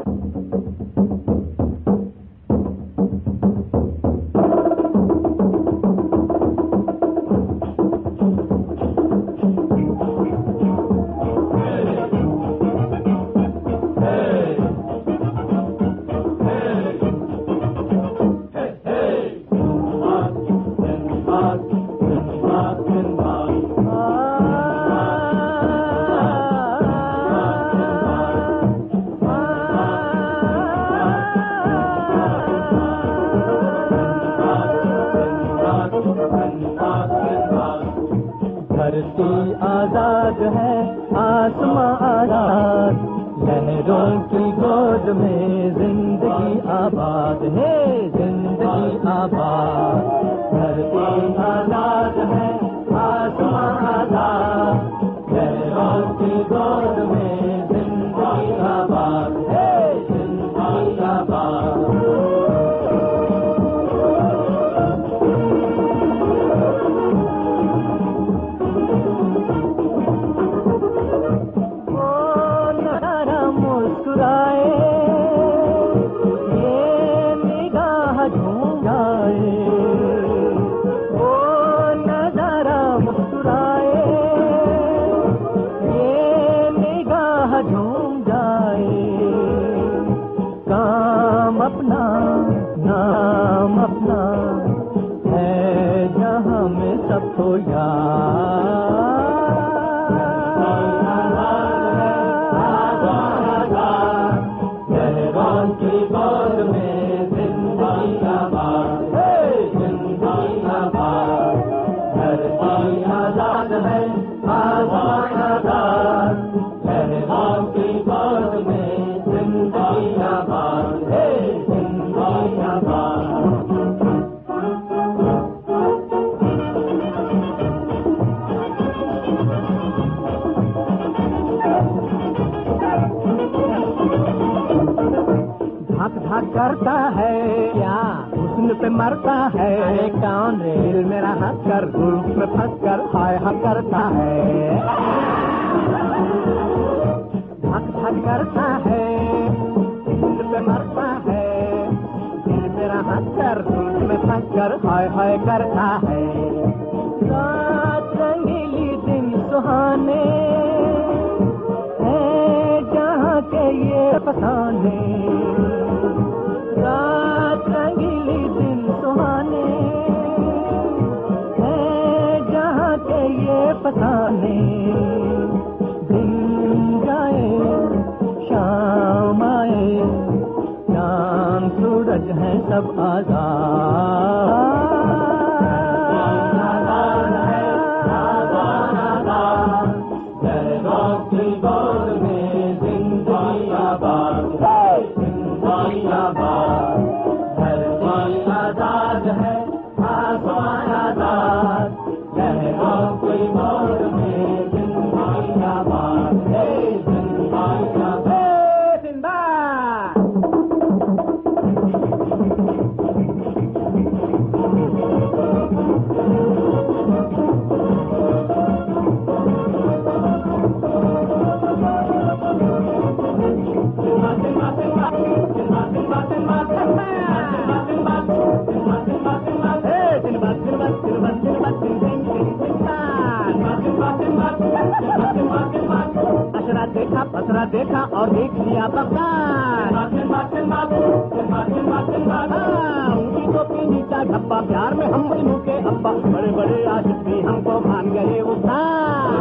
धरती आजाद है, आसमां आजाद, लहरों की गोद में जिंदगी आबाद है, जिंदगी आबाद। धरती आजाद है, आसमां आजाद, लहरों की गोद में जिंदगी आबाद है, जिंदगी आबाद। नाम अपना है जहाँ में सबको लहरों की गोद में जिंदगी आबाद है, जिंदगी आबाद। धरती आजाद है, आसमान आजाद, लहरों की गोद में जिंदगी आबाद है, जिंदगी आबाद। धक धक करता है क्या हुस्न पे मरता है, कौन रे दिल मेरा हंस कर धूप में फंस कर हाय हाय करता है। धक धक करता है, हुस्न पे मरता है, दिल मेरा हंस कर धूप में फंस कर हाय हाय करता है। रात रंगीली दिन सुहाने है जहाँ के ये फसाने, रात रंगीली दिन सुहाने है जहाँ के ये फसाने। दिन जाए शाम आए, चांद सूरज है सब आजाद। पसरा देखा और देख लिया बगदाद, ऊँची टोपी नीचा धब्बा, प्यार में हम मुँह के अब्बा, बड़े बड़े आशिक भी हमको मान गए उस्ताद।